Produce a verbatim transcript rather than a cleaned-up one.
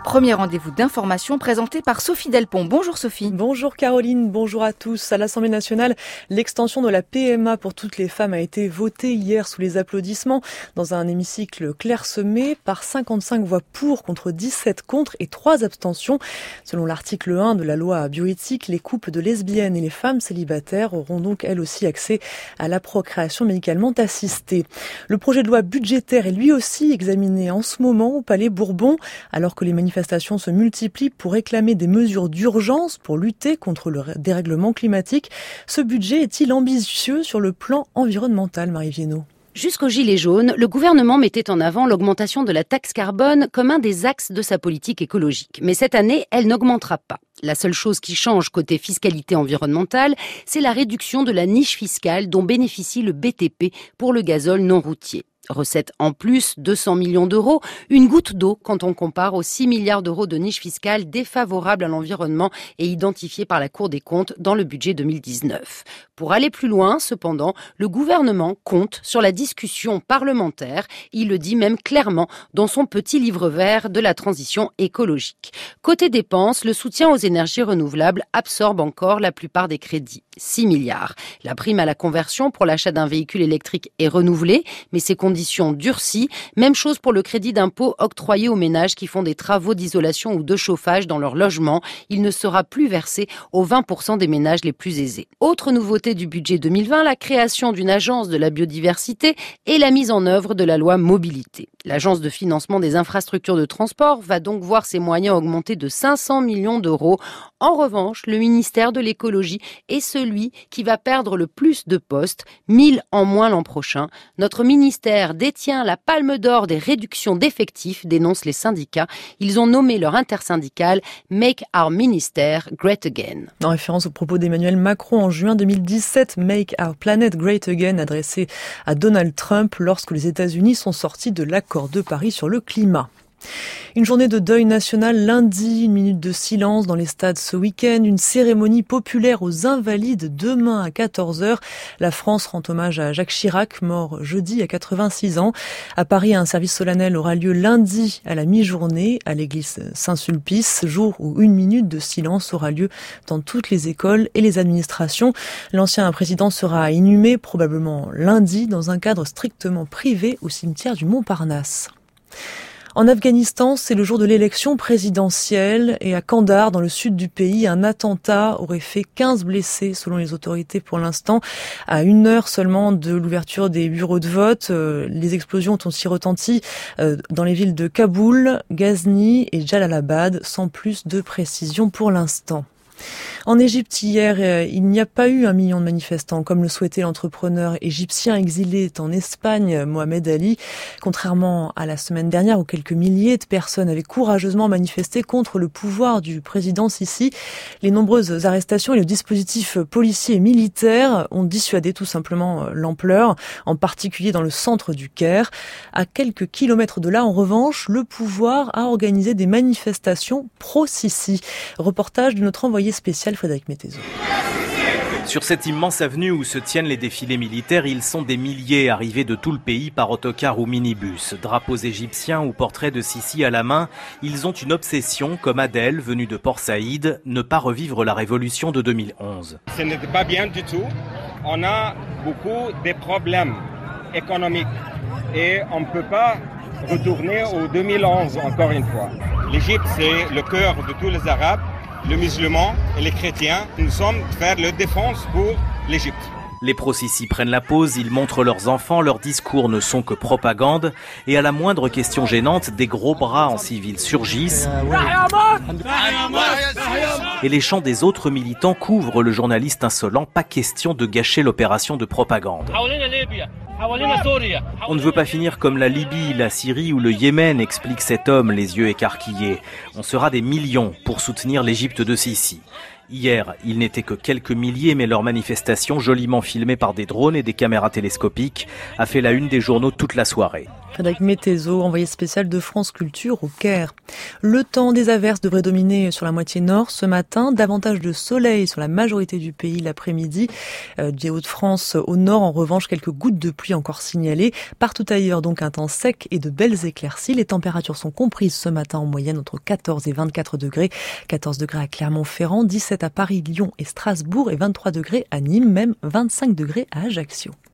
Premier rendez-vous d'information présenté par Sophie Delpont. Bonjour Sophie. Bonjour Caroline, bonjour à tous. À l'Assemblée nationale, l'extension de la P M A pour toutes les femmes a été votée hier sous les applaudissements dans un hémicycle clairsemé par cinquante-cinq voix pour contre dix-sept contre et trois abstentions. Selon l'article un de la loi bioéthique, les couples de lesbiennes et les femmes célibataires auront donc elles aussi accès à la procréation médicalement assistée. Le projet de loi budgétaire est lui aussi examiné en ce moment au Palais Bourbon, alors que les manifestations se multiplient pour réclamer des mesures d'urgence pour lutter contre le dérèglement climatique. Ce budget est-il ambitieux sur le plan environnemental, Marie Viennot ? Jusqu'au gilet jaune, le gouvernement mettait en avant l'augmentation de la taxe carbone comme un des axes de sa politique écologique. Mais cette année, elle n'augmentera pas. La seule chose qui change côté fiscalité environnementale, c'est la réduction de la niche fiscale dont bénéficie le B T P pour le gazole non routier. Recette en plus, deux cents millions d'euros, une goutte d'eau quand on compare aux six milliards d'euros de niche fiscale défavorable à l'environnement et identifiée par la Cour des comptes dans le budget deux mille dix-neuf. Pour aller plus loin, cependant, le gouvernement compte sur la discussion parlementaire. Il le dit même clairement dans son petit livre vert de la transition écologique. Côté dépenses, le soutien aux énergies renouvelables absorbe encore la plupart des crédits, six milliards. La prime à la conversion pour l'achat d'un véhicule électrique est renouvelée, mais ses conditions durcies. Même chose pour le crédit d'impôt octroyé aux ménages qui font des travaux d'isolation ou de chauffage dans leur logement. Il ne sera plus versé aux vingt pour cent des ménages les plus aisés. Autre nouveauté du budget deux mille vingt, la création d'une agence de la biodiversité et la mise en œuvre de la loi mobilité. L'agence de financement des infrastructures de transport va donc voir ses moyens augmenter de cinq cents millions d'euros. En revanche, le ministère de l'écologie est celui qui va perdre le plus de postes, mille en moins l'an prochain. Notre ministère détient la palme d'or des réductions d'effectifs, dénoncent les syndicats. Ils ont nommé leur intersyndicale Make Our Minister Great Again. En référence aux propos d'Emmanuel Macron en juin deux mille dix-sept, Make Our Planet Great Again adressé à Donald Trump lorsque les États-Unis sont sortis de l'accord de Paris sur le climat. Une journée de deuil national lundi, une minute de silence dans les stades ce week-end, une cérémonie populaire aux Invalides demain à quatorze heures. La France rend hommage à Jacques Chirac, mort jeudi à quatre-vingt-six ans. À Paris, un service solennel aura lieu lundi à la mi-journée à l'église Saint-Sulpice, jour où une minute de silence aura lieu dans toutes les écoles et les administrations. L'ancien président sera inhumé probablement lundi dans un cadre strictement privé au cimetière du Montparnasse. En Afghanistan, c'est le jour de l'élection présidentielle et à Kandahar, dans le sud du pays, un attentat aurait fait quinze blessés selon les autorités pour l'instant. À une heure seulement de l'ouverture des bureaux de vote, les explosions ont aussi retenti dans les villes de Kaboul, Ghazni et Jalalabad, sans plus de précision pour l'instant. En Égypte, hier, il n'y a pas eu un million de manifestants, comme le souhaitait l'entrepreneur égyptien exilé en Espagne, Mohamed Ali. Contrairement à la semaine dernière, où quelques milliers de personnes avaient courageusement manifesté contre le pouvoir du président Sisi, les nombreuses arrestations et le dispositif policier et militaire ont dissuadé tout simplement l'ampleur, en particulier dans le centre du Caire. À quelques kilomètres de là, en revanche, le pouvoir a organisé des manifestations pro-Sisi. Reportage de notre envoyé spécial Frédéric Mettezo. Sur cette immense avenue où se tiennent les défilés militaires, ils sont des milliers arrivés de tout le pays par autocar ou minibus. Drapeaux égyptiens ou portraits de Sisi à la main, ils ont une obsession, comme Adèle, venue de Port Saïd, ne pas revivre la révolution de deux mille onze. Ce n'est pas bien du tout. On a beaucoup de problèmes économiques et on ne peut pas retourner au deux mille onze encore une fois. L'Égypte, c'est le cœur de tous les Arabes. Les musulmans et les chrétiens, nous sommes faire leur défense pour l'Égypte. Les pro-Sisi prennent la pause, ils montrent leurs enfants, leurs discours ne sont que propagande et à la moindre question gênante, des gros bras en civil surgissent et les chants des autres militants couvrent le journaliste insolent. Pas question de gâcher l'opération de propagande. On ne veut pas finir comme la Libye, la Syrie ou le Yémen, explique cet homme, les yeux écarquillés. On sera des millions pour soutenir l'Égypte de Sisi. Hier, ils n'étaient que quelques milliers, mais leur manifestation, joliment filmée par des drones et des caméras télescopiques, a fait la une des journaux toute la soirée. Frédéric Mettezo, envoyé spécial de France Culture au Caire. Le temps des averses devrait dominer sur la moitié nord ce matin. Davantage de soleil sur la majorité du pays l'après-midi. Euh, des Hauts-de-France au nord, en revanche, quelques gouttes de pluie encore signalées. Partout ailleurs, donc, un temps sec et de belles éclaircies. Les températures sont comprises ce matin en moyenne entre quatorze et vingt-quatre degrés. quatorze degrés à Clermont-Ferrand, dix-sept à Paris, Lyon et Strasbourg et vingt-trois degrés à Nîmes, même vingt-cinq degrés à Ajaccio.